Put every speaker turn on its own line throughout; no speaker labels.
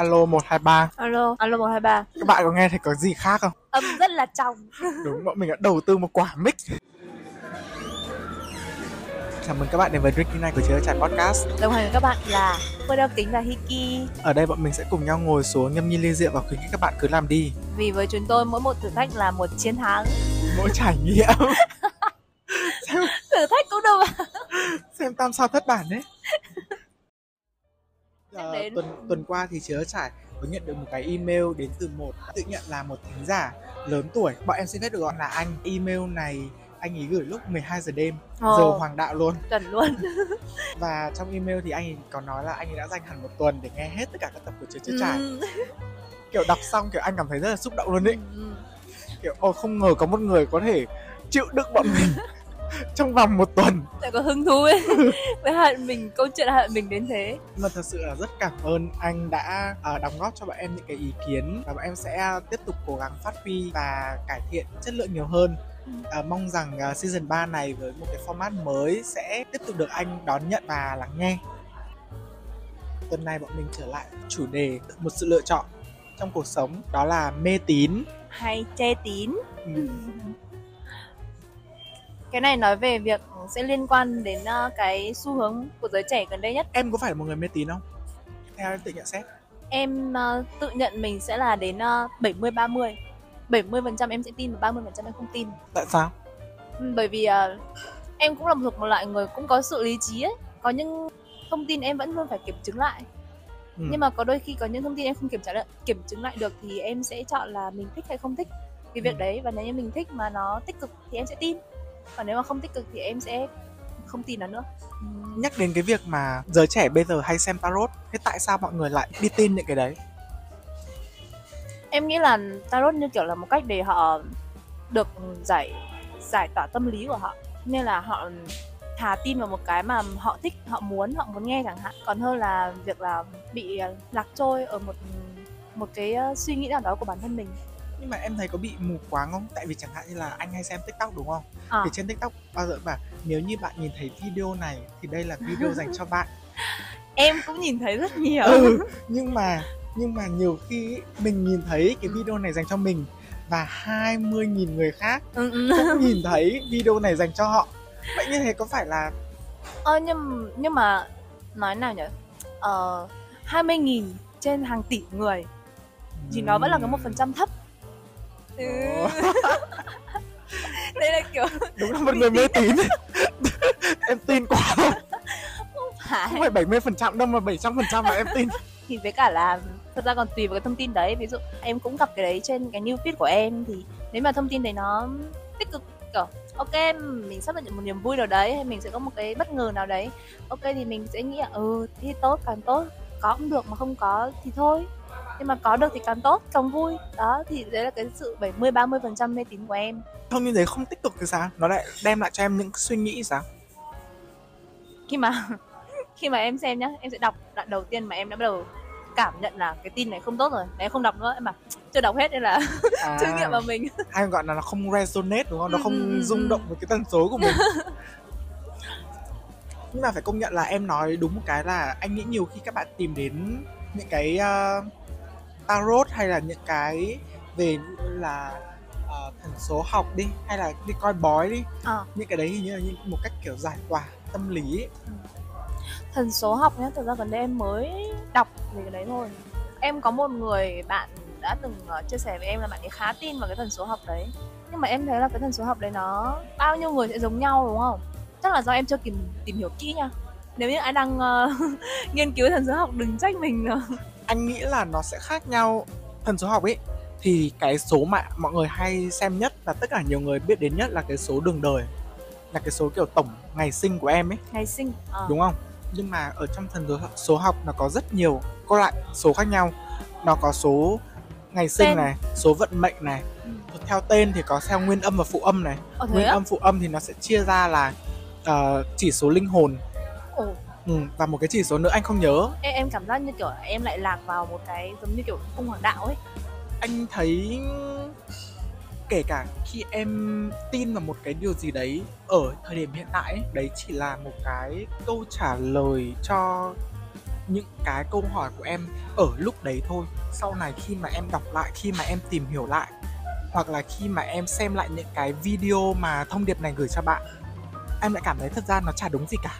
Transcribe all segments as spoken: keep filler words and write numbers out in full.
Alo một hai ba.
Alo, alo một hai ba.
Các bạn có nghe thấy có gì khác không?
Âm rất là trong.
Đúng, bọn mình đã đầu tư một quả mic. Chào mừng các bạn đến với Drinking Night của Chứa Trải Podcast.
Đồng hành với các bạn là Phương Đeo Kính và Hiki.
Ở đây bọn mình sẽ cùng nhau ngồi xuống nhâm nhi ly rượu và khuyến khích các bạn cứ làm đi.
Vì với chúng tôi mỗi một thử thách là một chiến thắng.
Mỗi trải nghiệm. xem,
Thử thách cũng đâu mà.
xem tam sao thất bản đấy.
Nhắc
Ờ,
đến.
tuần tuần qua thì Chứa Trải có nhận được một cái email đến từ một tự nhận là một thính giả lớn tuổi. Bọn em xin phép được gọi là anh. Email này anh ấy gửi lúc mười hai giờ đêm,
Ồ.
giờ hoàng đạo luôn.
Chuẩn luôn.
Và trong email thì anh ấy có nói là anh ấy đã dành hẳn một tuần để nghe hết tất cả các tập của Chứa Chứa Trải.
Ừ.
Kiểu đọc xong kiểu anh cảm thấy rất là xúc động luôn đấy.
Ừ.
Kiểu ồ, không ngờ có một người có thể chịu đựng bọn mình trong vòng một tuần.
Lại có hứng thú ấy. Với hận mình, câu chuyện hận mình đến thế.
Mà thật sự là rất cảm ơn anh đã uh, đóng góp cho bọn em những cái ý kiến. Và bọn em sẽ tiếp tục cố gắng phát huy và cải thiện chất lượng nhiều hơn. Uh, mong rằng uh, season ba này với một cái format mới sẽ tiếp tục được anh đón nhận và lắng nghe. Tuần này bọn mình trở lại chủ đề một sự lựa chọn trong cuộc sống, đó là mê tín
hay che tín.
ừ.
Cái này nói về việc sẽ liên quan đến uh, cái xu hướng của giới trẻ gần đây nhất.
Em có phải là một người mê tín không? Theo em tự nhận xét.
Em uh, tự nhận mình sẽ là đến uh, bảy mươi ba mươi. bảy mươi phần trăm em sẽ tin và ba mươi phần trăm em không tin.
Tại sao?
Bởi vì uh, em cũng là một, một loại người cũng có sự lý trí ấy. Có những thông tin em vẫn luôn phải kiểm chứng lại. Ừ. Nhưng mà có đôi khi có những thông tin em không kiểm tra được, kiểm chứng lại được thì em sẽ chọn là mình thích hay không thích cái việc ừ. đấy. Và nếu như mình thích mà nó tích cực thì em sẽ tin. Còn nếu mà không tích cực thì em sẽ không tin nó nữa.
ừ. Nhắc đến cái việc mà giới trẻ bây giờ hay xem tarot, thế tại sao mọi người lại đi tin những cái đấy?
Em nghĩ là tarot như kiểu là một cách để họ được giải giải tỏa tâm lý của họ, nên là họ thà tin vào một cái mà họ thích, họ muốn, họ muốn nghe chẳng hạn, còn hơn là việc là bị lạc trôi ở một một cái suy nghĩ nào đó của bản thân mình.
Nhưng mà em thấy có bị mù quáng không? Tại vì chẳng hạn như là anh hay xem TikTok đúng không? À. Thì trên TikTok bao giờ bảo nếu như bạn nhìn thấy video này thì đây là video dành cho bạn.
Em cũng nhìn thấy rất nhiều.
Ừ, nhưng mà nhưng mà nhiều khi mình nhìn thấy cái video này dành cho mình và hai mươi nghìn người khác ừ. cũng nhìn thấy video này dành cho họ. Vậy như thế có phải là
Ờ nhưng nhưng mà nói nào nhỉ? Ờ hai mươi nghìn trên hàng tỷ người thì nó vẫn là có một phần trăm thấp. Ừ. Đây là kiểu
đúng là một người mê tín. Em tin quá không?
Không phải.
Không phải bảy mươi phần trăm đâu mà bảy trăm phần trăm mà em tin.
Thì với cả là thật ra còn tùy vào cái thông tin đấy. Ví dụ em cũng gặp cái đấy trên cái new feed của em, thì nếu mà thông tin đấy nó tích cực, kiểu ok mình sắp nhận một niềm vui nào đấy, hay mình sẽ có một cái bất ngờ nào đấy, ok thì mình sẽ nghĩ là ừ thì tốt, càng tốt. Có cũng được mà không có thì thôi, nhưng mà có được thì càng tốt, càng vui. Đó, thì đấy là cái sự bảy mươi ba mươi phần trăm mê tín của em.
Thông tin đấy không tích cực thì sao? Nó lại đem lại cho em những suy nghĩ sao?
Khi mà khi mà em xem nhá, em sẽ đọc đoạn đầu tiên mà em đã bắt đầu cảm nhận là cái tin này không tốt rồi, em không đọc nữa, em bảo chưa đọc hết nên là à, chưa nghiệm vào mình.
Hay gọi là nó không resonate đúng không? Nó không rung động với cái tần số của mình. Nhưng mà phải công nhận là em nói đúng một cái là anh nghĩ nhiều khi các bạn tìm đến những cái uh, tarot hay là những cái về là uh, thần số học đi, hay là đi coi bói đi, à. Những cái đấy hình như là một cách kiểu giải tỏa tâm lý ấy.
Ừ. Thần số học nhá, thực ra gần đây em mới đọc về cái đấy thôi. Em có một người bạn đã từng uh, chia sẻ với em là bạn ấy khá tin vào cái thần số học đấy. Nhưng mà em thấy là cái thần số học đấy nó bao nhiêu người sẽ giống nhau đúng không? Chắc là do em chưa tìm, tìm hiểu kỹ nha. Nếu như ai đang uh, nghiên cứu thần số học đừng trách mình nữa.
Anh nghĩ là nó sẽ khác nhau. Thần số học ấy thì cái số mà mọi người hay xem nhất và tất cả nhiều người biết đến nhất là cái số đường đời, là cái số kiểu tổng ngày sinh của em ấy.
Ngày sinh à.
Đúng không? Nhưng mà ở trong thần số học nó có rất nhiều các loại số khác nhau. Nó có số ngày sinh tên. Này, số vận mệnh này. ừ. Theo tên thì có theo nguyên âm và phụ âm này.
Ồ,
nguyên
á?
âm phụ âm thì nó sẽ chia ra là uh, chỉ số linh hồn.
Ồ.
Ừ, và một cái chỉ số nữa anh không nhớ.
Em, em cảm giác như kiểu em lại lạc vào một cái giống như kiểu cung hoàng đạo ấy.
Anh thấy kể cả khi em tin vào một cái điều gì đấy ở thời điểm hiện tại ấy, đấy chỉ là một cái câu trả lời cho những cái câu hỏi của em ở lúc đấy thôi. Sau này khi mà em đọc lại, khi mà em tìm hiểu lại, hoặc là khi mà em xem lại những cái video mà thông điệp này gửi cho bạn, em lại cảm thấy thật ra nó chả đúng gì cả.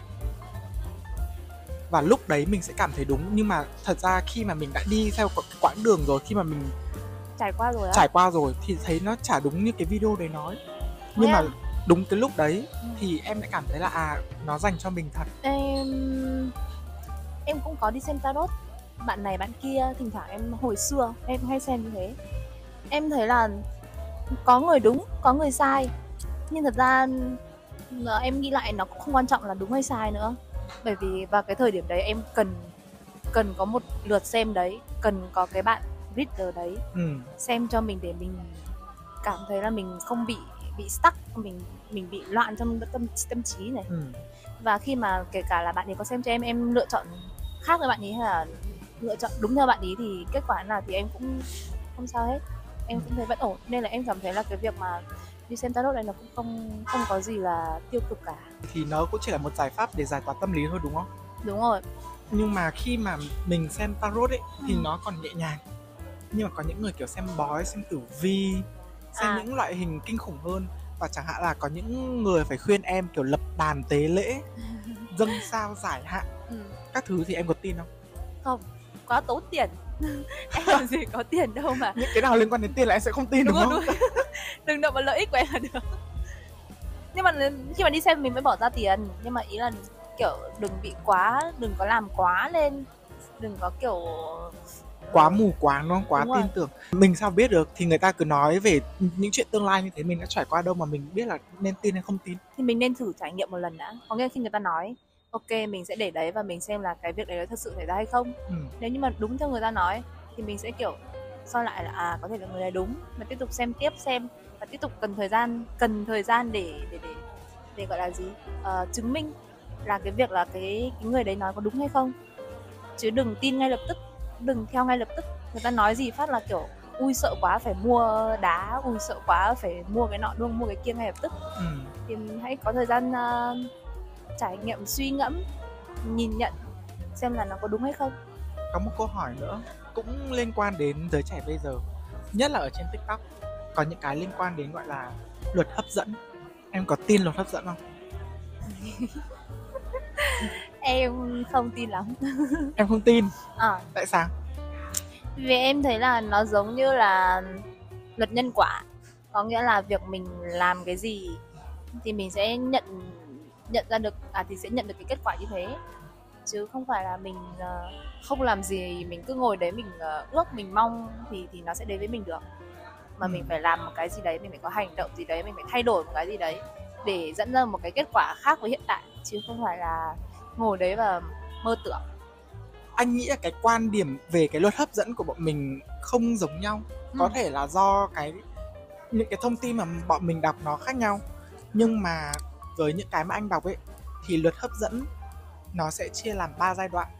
Và lúc đấy mình sẽ cảm thấy đúng, nhưng mà thật ra khi mà mình đã đi theo cái quãng đường rồi, khi mà mình
Trải qua rồi á.
trải qua rồi thì thấy nó chả đúng như cái video đấy nói. Nhưng mà
Em
đúng cái lúc đấy
Ừ.
thì em lại cảm thấy là à, nó dành cho mình thật.
em em cũng có đi xem tarot, bạn này bạn kia, thỉnh thoảng em hồi xưa em hay xem như thế. Em thấy là có người đúng, có người sai, nhưng thật ra ờ, em nghĩ lại nó cũng không quan trọng là đúng hay sai nữa, bởi vì vào cái thời điểm đấy em cần cần có một lượt xem đấy, cần có cái bạn reader đấy
Ừ.
xem cho mình, để mình cảm thấy là mình không bị bị stuck, mình mình bị loạn trong tâm tâm trí này.
Ừ.
Và khi mà kể cả là bạn ấy có xem cho em em lựa chọn khác với bạn ấy hay là lựa chọn đúng theo bạn ấy thì kết quả nào thì em cũng không sao hết, em cũng thấy vẫn ổn. Nên là em cảm thấy là cái việc mà đi xem tarot này nó cũng không không có gì là tiêu cực cả.
Thì nó cũng chỉ là một giải pháp để giải tỏa tâm lý thôi, đúng không?
Đúng rồi.
Nhưng mà khi mà mình xem tarot ấy thì
Ừ.
nó còn nhẹ nhàng. Nhưng mà có những người kiểu xem bói, xem tử vi, xem
À.
những loại hình kinh khủng hơn. Và chẳng hạn là có những người phải khuyên em kiểu lập đàn tế lễ, dâng sao giải hạn,
Ừ.
các thứ thì em có tin không?
Không, quá tốn tiền. Em làm gì có tiền đâu mà.
Những cái nào liên quan đến tiền là em sẽ không tin, đúng,
Đúng
đúng
rồi,
không?
đúng. Đừng động vào lợi ích của em là được. Nhưng mà khi mà đi xem mình mới bỏ ra tiền, nhưng mà ý là kiểu đừng bị quá, đừng có làm quá lên, đừng có kiểu
Quá mù quáng đúng không? Quá
Đúng
tin
rồi.
tưởng. Mình sao biết được, thì người ta cứ nói về những chuyện tương lai như thế, mình đã trải qua đâu mà mình biết là nên tin hay không tin.
Thì mình nên thử trải nghiệm một lần đã. Có nghĩa là khi người ta nói ok mình sẽ để đấy và mình xem là cái việc đấy nó thật sự xảy ra hay không.
Ừ.
Nếu như mà đúng theo người ta nói thì mình sẽ kiểu soi lại là à có thể là người này đúng, mà tiếp tục xem tiếp xem và tiếp tục cần thời gian cần thời gian để để để để gọi là gì Ờ, chứng minh là cái việc là cái cái người đấy nói có đúng hay không, chứ đừng tin ngay lập tức, đừng theo ngay lập tức. Người ta nói gì phát là kiểu ui sợ quá phải mua đá, ui sợ quá phải mua cái nọ luôn, mua cái kia ngay lập tức.
Ừ.
Thì hãy có thời gian uh, trải nghiệm, suy ngẫm, nhìn nhận xem là nó có đúng hay không.
Có một câu hỏi nữa cũng liên quan đến giới trẻ bây giờ, nhất là ở trên TikTok, có những cái liên quan đến gọi là luật hấp dẫn. Em có tin luật hấp dẫn không?
Em không tin lắm.
Em không tin.
À,
Tại sao?
vì em thấy là nó giống như là luật nhân quả, có nghĩa là việc mình làm cái gì thì mình sẽ nhận nhận ra được à thì sẽ nhận được cái kết quả như thế, chứ không phải là mình uh, không làm gì, mình cứ ngồi đấy mình uh, ước mình mong thì thì nó sẽ đến với mình được, mà
Ừ.
mình phải làm một cái gì đấy, mình phải có hành động gì đấy, mình phải thay đổi một cái gì đấy để dẫn ra một cái kết quả khác với hiện tại, chứ không phải là ngồi đấy và mơ tưởng.
Anh nghĩ là cái quan điểm về cái luật hấp dẫn của bọn mình không giống nhau.
Ừ.
Có thể là do cái những cái thông tin mà bọn mình đọc nó khác nhau. Nhưng mà với những cái mà anh đọc ấy thì luật hấp dẫn nó sẽ chia làm ba giai đoạn.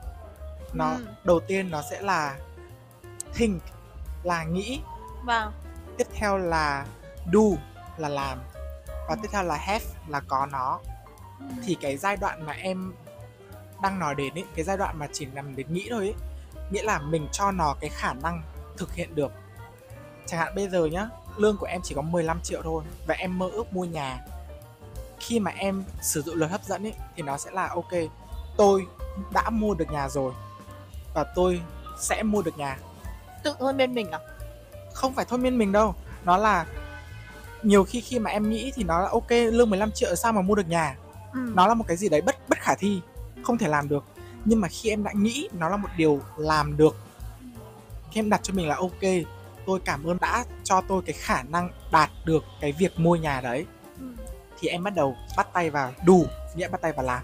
Nó
Ừ.
đầu tiên nó sẽ là think, là nghĩ.
Vâng.
Tiếp theo là do, là làm. Và tiếp theo là have, là có nó.
Ừ.
Thì cái giai đoạn mà em đang nói đến ấy, cái giai đoạn mà chỉ nằm đến nghĩ thôi ấy, nghĩa là mình cho nó cái khả năng thực hiện được. Chẳng hạn bây giờ nhá, lương của em chỉ có mười lăm triệu thôi và em mơ ước mua nhà. Khi mà em sử dụng luật hấp dẫn ấy thì nó sẽ là ok, tôi đã mua được nhà rồi và tôi sẽ mua được nhà.
Tự thôi bên mình à?
Không phải thôi miên mình đâu. Nó là nhiều khi khi mà em nghĩ thì nó là ok, lương mười lăm triệu sao mà mua được nhà.
Ừ.
Nó là một cái gì đấy bất bất khả thi, không thể làm được. Nhưng mà khi em đã nghĩ nó là một điều làm được, khi em đặt cho mình là ok, tôi cảm ơn đã cho tôi cái khả năng đạt được cái việc mua nhà đấy,
Ừ.
thì em bắt đầu bắt tay vào đủ, nghĩa bắt tay vào làm.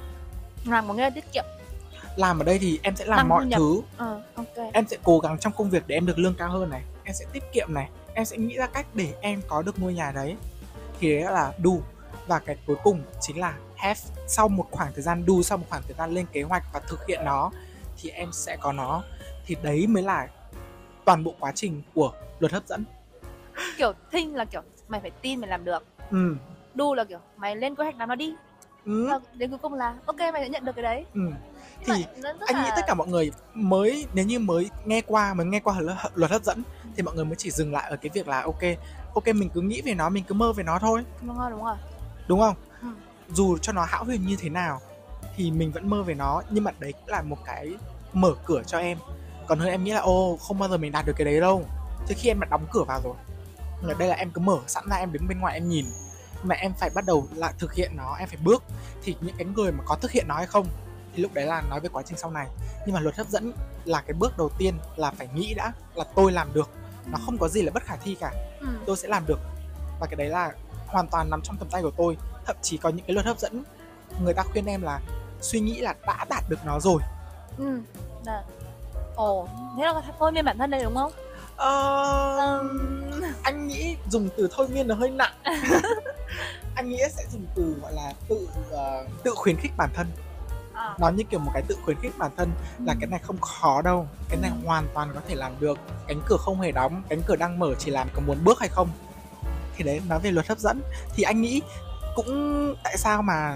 Làm có nghĩa là tiết kiệm.
Làm ở đây thì em sẽ làm
Tăng
mọi
thu nhập.
thứ.
Ờ, ok.
Em sẽ cố gắng trong công việc để em được lương cao hơn này, em sẽ tiết kiệm này, em sẽ nghĩ ra cách để em có được ngôi nhà đấy. Thì đấy là do. Và cái cuối cùng chính là have. Sau một khoảng thời gian do, sau một khoảng thời gian lên kế hoạch và thực hiện nó thì em sẽ có nó. Thì đấy mới là toàn bộ quá trình của luật hấp dẫn.
Kiểu think là kiểu mày phải tin mày làm được.
Ừ.
Do là kiểu mày lên kế hoạch làm nó đi.
Ừ.
Và đến cuối cùng là ok, mày đã nhận được cái đấy.
Ừ.
Nhưng
Thì
mà nó rất
anh
là...
nghĩ tất cả mọi người mới, nếu như mới nghe qua, mới nghe qua luật, luật hấp dẫn thì mọi người mới chỉ dừng lại ở cái việc là ok, ok mình cứ nghĩ về nó, mình cứ mơ về nó thôi.
Đúng rồi, đúng rồi.
Đúng không?
Ừ.
Dù cho nó hão huyền như thế nào thì mình vẫn mơ về nó, nhưng mà đấy cũng là một cái mở cửa cho em. Còn hơn em nghĩ là ô không bao giờ mình đạt được cái đấy đâu, từ khi em đã đóng cửa vào rồi. Ở đây là em cứ mở sẵn ra, em đứng bên ngoài em nhìn, mà em phải bắt đầu là thực hiện nó, em phải bước. Thì những cái người mà có thực hiện nó hay không thì lúc đấy là nói về quá trình sau này. Nhưng mà luật hấp dẫn là cái bước đầu tiên, là phải nghĩ đã là tôi làm được, nó không có gì là bất khả thi cả.
Ừ.
Tôi sẽ làm được, và cái đấy là hoàn toàn nằm trong tầm tay của tôi. Thậm chí có những cái luật hấp dẫn người ta khuyên em là suy nghĩ là đã đạt được nó rồi.
Ừ. Dạ. Ồ, thế là thôi miên bản thân đây đúng không?
Ờ... Um... Anh nghĩ dùng từ thôi miên là hơi nặng. Anh nghĩ sẽ dùng từ gọi là tự uh, tự khuyến khích bản thân. À. Nó như kiểu một cái tự khuyến khích bản thân là ừ. cái này không khó đâu, cái này ừ. hoàn toàn có thể làm được, cánh cửa không hề đóng, cánh cửa đang mở, chỉ làm có muốn bước hay không. Thì đấy, nói về luật hấp dẫn thì anh nghĩ cũng tại sao mà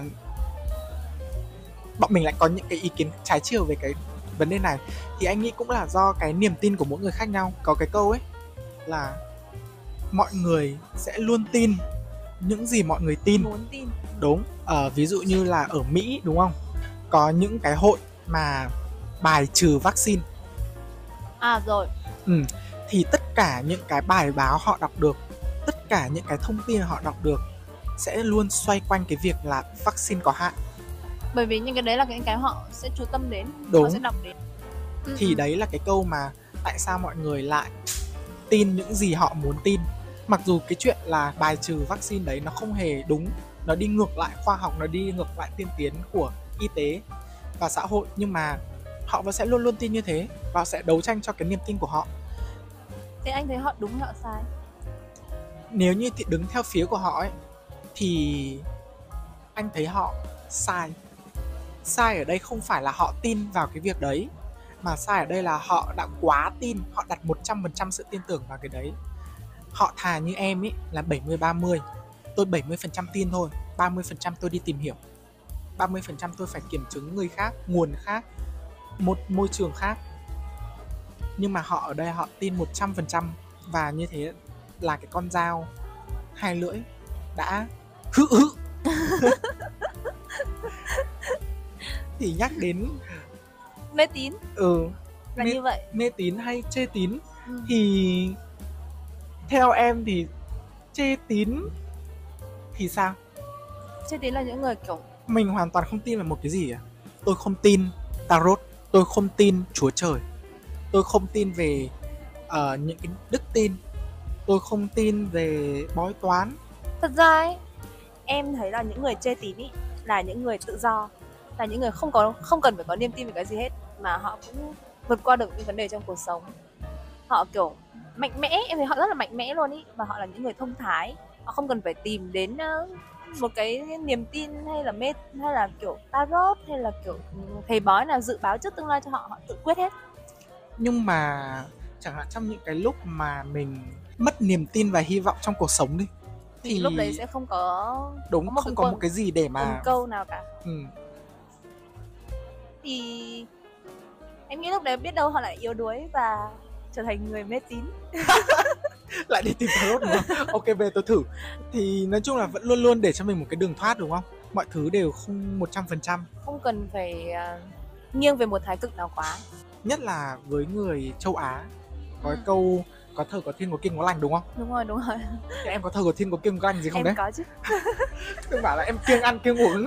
bọn mình lại có những cái ý kiến trái chiều về cái vấn đề này, thì anh nghĩ cũng là do cái niềm tin của mỗi người khác nhau. Có cái câu ấy là mọi người sẽ luôn tin những gì mọi người tin.
Muốn tin.
Đúng. Ờ, ví dụ như là ở Mỹ đúng không? Có những cái hội mà bài trừ vaccine.
À rồi.
Ừ. Thì tất cả những cái bài báo họ đọc được, tất cả những cái thông tin họ đọc được sẽ luôn xoay quanh cái việc là vaccine có hại.
Bởi vì những cái đấy là những cái họ sẽ chú tâm đến,
đúng.
Họ sẽ đọc đến.
Thì đấy là cái câu mà tại sao mọi người lại tin những gì họ muốn tin. Mặc dù cái chuyện là bài trừ vaccine đấy nó không hề đúng, nó đi ngược lại khoa học, nó đi ngược lại tiên tiến của y tế và xã hội, nhưng mà họ vẫn sẽ luôn luôn tin như thế và sẽ đấu tranh cho cái niềm tin của họ.
Thế anh thấy họ đúng hay họ sai?
Nếu như thì đứng theo phía của họ ấy thì anh thấy họ sai. Sai ở đây không phải là họ tin vào cái việc đấy, mà sai ở đây là họ đã quá tin, họ đặt một trăm phần trăm sự tin tưởng vào cái đấy. Họ thà như em ấy là bảy mươi ba mươi, tôi bảy mươi phần trăm tin thôi, ba mươi phần trăm tôi đi tìm hiểu, ba mươi phần trăm tôi phải kiểm chứng người khác, nguồn khác, một môi trường khác. Nhưng mà họ ở đây họ tin một trăm phần trăm, và như thế là cái con dao hai lưỡi đã hự hự. Thì nhắc đến
mê tín.
Ừ,
là
mê,
như vậy.
Mê tín hay chê tín ừ. Thì theo em thì chê tín thì sao?
Chê tín là những người kiểu
mình hoàn toàn không tin vào một cái gì à? Tôi không tin tarot, tôi không tin Chúa Trời, tôi không tin về uh, những cái đức tin, tôi không tin về bói toán.
Thật ra ấy, em thấy là những người chê tín ý là những người tự do, là những người không có không cần phải có niềm tin về cái gì hết, mà họ cũng vượt qua được những vấn đề trong cuộc sống. Họ kiểu mạnh mẽ, em thấy họ rất là mạnh mẽ luôn ý, và họ là những người thông thái. Họ không cần phải tìm đến một cái niềm tin hay là mê hay là kiểu tarot hay là kiểu thầy bói nào dự báo trước tương lai cho họ, họ tự quyết hết.
Nhưng mà chẳng hạn trong những cái lúc mà mình mất niềm tin và hy vọng trong cuộc sống đi,
thì, thì lúc đấy sẽ không có
đúng
có một
không
cái
có
câu,
một cái gì để mà
một câu nào cả.
Ừ.
Thì em nghĩ lúc đấy biết đâu họ lại yếu đuối và trở thành người mê tín.
Lại đi tìm tarot đúng không? Ok, về tôi thử. Thì nói chung là vẫn luôn luôn để cho mình một cái đường thoát đúng không? Mọi thứ đều không một trăm phần trăm.
Không cần phải uh, nghiêng về một thái cực nào quá.
Nhất là với người châu Á. Có ừ. cái câu có thờ có thiên có kiêng có lành đúng không?
Đúng rồi, đúng rồi.
Thế em có thờ có thiên có kiêng có lành gì không
em
đấy?
Em có chứ.
Đừng bảo là em kiêng ăn kiêng uống.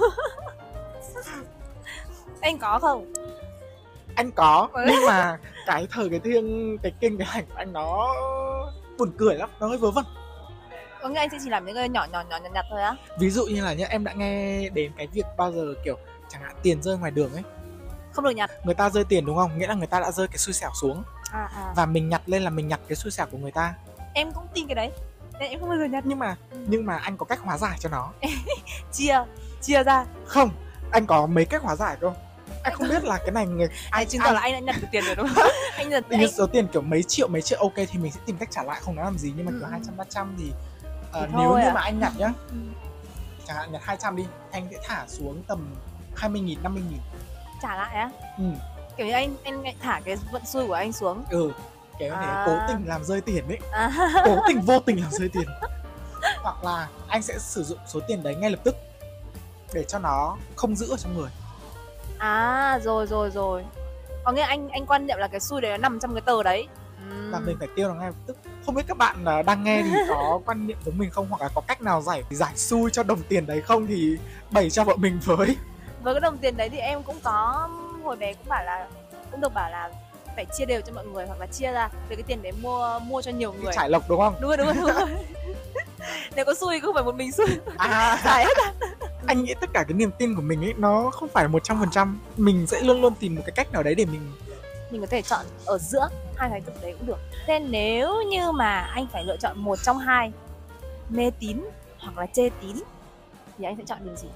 Anh có không?
Anh có, nhưng mà cái thờ cái thiêng, cái kinh cái hành của anh nó buồn cười lắm, nó hơi vớ vẩn.
Có nghĩa anh sẽ chỉ làm những cái nhỏ nhỏ nhỏ nhặt nhặt thôi á?
Ví dụ như là nhá, em đã nghe đến cái việc bao giờ kiểu chẳng hạn tiền rơi ngoài đường ấy,
không được nhặt.
Người ta rơi tiền đúng không? Nghĩa là người ta đã rơi cái xui xẻo xuống
à, à.
Và mình nhặt lên là mình nhặt cái xui xẻo của người ta.
Em cũng tin cái đấy, nên em không bao giờ nhặt.
Nhưng mà ừ. nhưng mà anh có cách hóa giải cho nó.
chia chia ra.
Không, anh có mấy cách hóa giải cơ. Anh không biết là cái này người
ai chứng tỏ là anh đã nhận được tiền rồi đúng không? Anh nhận
anh... số tiền kiểu mấy triệu mấy triệu ok thì mình sẽ tìm cách trả lại, không nói làm gì. Nhưng mà
ừ.
kiểu hai trăm ba trăm thì uh, nếu như à? mà anh nhặt nhá ừ. chẳng hạn nhặt hai trăm đi, anh sẽ thả xuống tầm hai mươi nghìn, năm mươi nghìn.
Trả lại á?
Ừ.
Kiểu như anh anh thả cái vận xui của anh xuống.
Ừ, kiểu như thế,
À.
cố tình làm rơi tiền ấy.
À.
Cố tình vô tình làm rơi tiền. Hoặc là anh sẽ sử dụng số tiền đấy ngay lập tức để cho nó không giữ ở trong người.
À, rồi rồi rồi. Có nghĩa anh anh quan niệm là cái xui đấy nó nằm trong cái tờ đấy. Ừm.
Và mình phải tiêu nó ngay lập tức. Không biết các bạn à, đang nghe thì có quan niệm giống mình không, hoặc là có cách nào giải giải xui cho đồng tiền đấy không thì bày cho bọn mình với.
Với cái đồng tiền đấy thì em cũng có, hồi bé cũng bảo là cũng được bảo là phải chia đều cho mọi người, hoặc là chia ra từ cái tiền đấy mua mua cho nhiều người.
Trải lộc đúng không?
Đúng rồi, đúng rồi, đúng rồi. Nếu có xui không phải một mình xui.
À,
Giải hết à.
anh nghĩ tất cả cái niềm tin của mình ấy nó không phải một trăm phần trăm. Mình sẽ luôn luôn tìm một cái cách nào đấy để mình
mình có thể chọn ở giữa hai cái cực đấy cũng được. Thế nếu như mà anh phải lựa chọn một trong hai, mê tín hoặc là chê tín, thì anh sẽ chọn điều gì?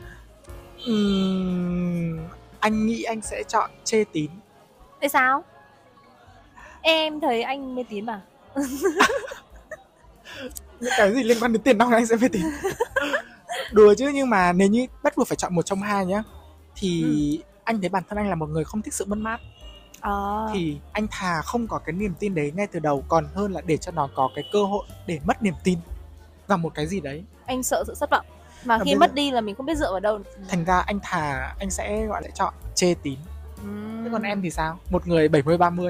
Uhm, anh nghĩ anh sẽ chọn chê tín.
Tại sao? Em thấy anh mê tín mà.
Những cái gì liên quan đến tiền nong anh sẽ mê tín. Đùa chứ, nhưng mà nếu như bắt buộc phải chọn một trong hai nhá, thì ừ. anh thấy bản thân anh là một người không thích sự mất mát.
À.
Thì anh thà không có cái niềm tin đấy ngay từ đầu, còn hơn là để cho nó có cái cơ hội để mất niềm tin vào một cái gì đấy.
Anh sợ sự thất vọng, mà khi mất giờ... đi là mình không biết dựa vào đâu.
Thành ra anh thà anh sẽ gọi là chọn chê tín. uhm. Thế còn em thì sao? Một người bảy mươi ba mươi.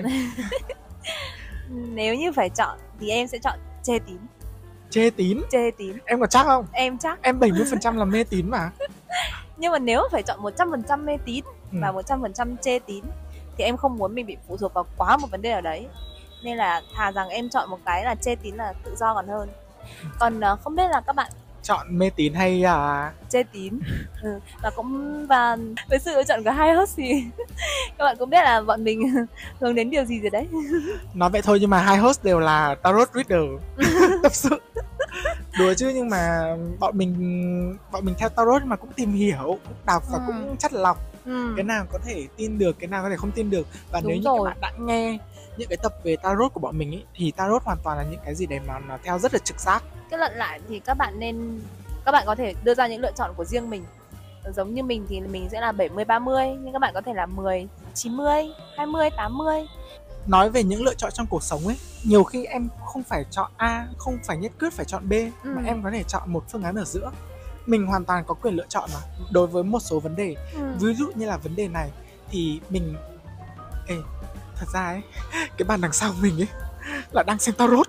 Nếu như phải chọn thì em sẽ chọn chê tín.
Chê tín?
Chê tín.
Em có chắc không?
Em chắc.
Em bảy mươi phần trăm là mê tín mà.
Nhưng mà nếu phải chọn một trăm phần trăm mê tín
ừ.
và một trăm phần trăm chê tín thì em không muốn mình bị phụ thuộc vào quá một vấn đề nào đấy. Nên là thà rằng em chọn một cái là chê tín là tự do còn hơn. Còn uh, không biết là các bạn
chọn mê tín hay à...
chê tín. ừ. Và cũng và với sự lựa chọn của hai host thì các bạn cũng biết là bọn mình hướng đến điều gì rồi đấy.
Nói vậy thôi nhưng mà hai host đều là tarot reader tập sự. Đùa chứ, nhưng mà bọn mình bọn mình theo tarot mà cũng tìm hiểu, cũng đọc và ừ. cũng chắt lọc. ừ. Cái nào có thể tin được, cái nào có thể không tin được. Và Đúng nếu như rồi. Các bạn đã nghe những cái tập về tarot của bọn mình ý, thì tarot hoàn toàn là những cái gì đấy mà nó theo rất là trực giác.
Kết luận lại thì các bạn nên các bạn có thể đưa ra những lựa chọn của riêng mình. Giống như mình thì mình sẽ là bảy mươi ba mươi, nhưng các bạn có thể là mười, chín mươi, hai mươi, tám mươi.
Nói về những lựa chọn trong cuộc sống ấy, nhiều khi em không phải chọn A, không phải nhất quyết phải chọn B, ừ. mà em có thể chọn một phương án ở giữa. Mình hoàn toàn có quyền lựa chọn mà. Đối với một số vấn đề, ừ. ví dụ như là vấn đề này thì mình Ê, thật ra ấy, cái bàn đằng sau mình ấy là đang xem tarot.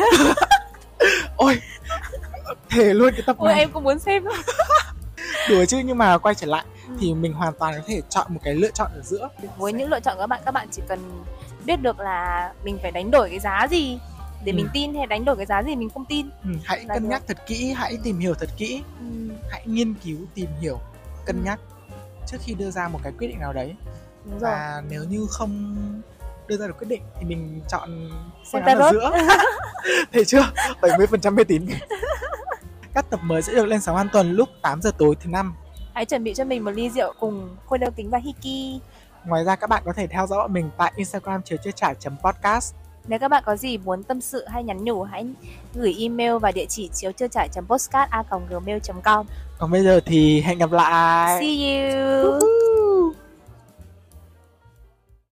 Ôi, thề luôn cái tập
Ôi,
này.
em cũng muốn xem.
Đùa chứ, nhưng mà quay trở lại ừ. thì mình hoàn toàn có thể chọn một cái lựa chọn ở giữa.
Với những lựa chọn của các bạn, các bạn chỉ cần biết được là mình phải đánh đổi cái giá gì để ừ. mình tin, hay đánh đổi cái giá gì mình không tin.
ừ. Hãy cân được. nhắc thật kỹ, hãy tìm hiểu thật kỹ. ừ. Hãy nghiên cứu, tìm hiểu, cân ừ. nhắc trước khi đưa ra một cái quyết định nào đấy.
Đúng rồi.
Và nếu như không đưa ra được quyết định thì mình chọn phương án ở giữa. Thấy chưa? bảy mươi phần trăm mê tín. Các tập mới sẽ được lên sóng hàng tuần lúc tám giờ tối thứ năm.
Hãy chuẩn bị cho mình một ly rượu cùng Khôi Đeo Kính và Hiki.
Ngoài ra các bạn có thể theo dõi bọn mình tại Instagram chiều chưa trải chấm podcast.
Nếu các bạn có gì muốn tâm sự hay nhắn nhủ, hãy gửi email vào địa chỉ chiều chưa trải chấm podcast a còng gmail chấm com.
Còn bây giờ thì hẹn gặp lại.
See you.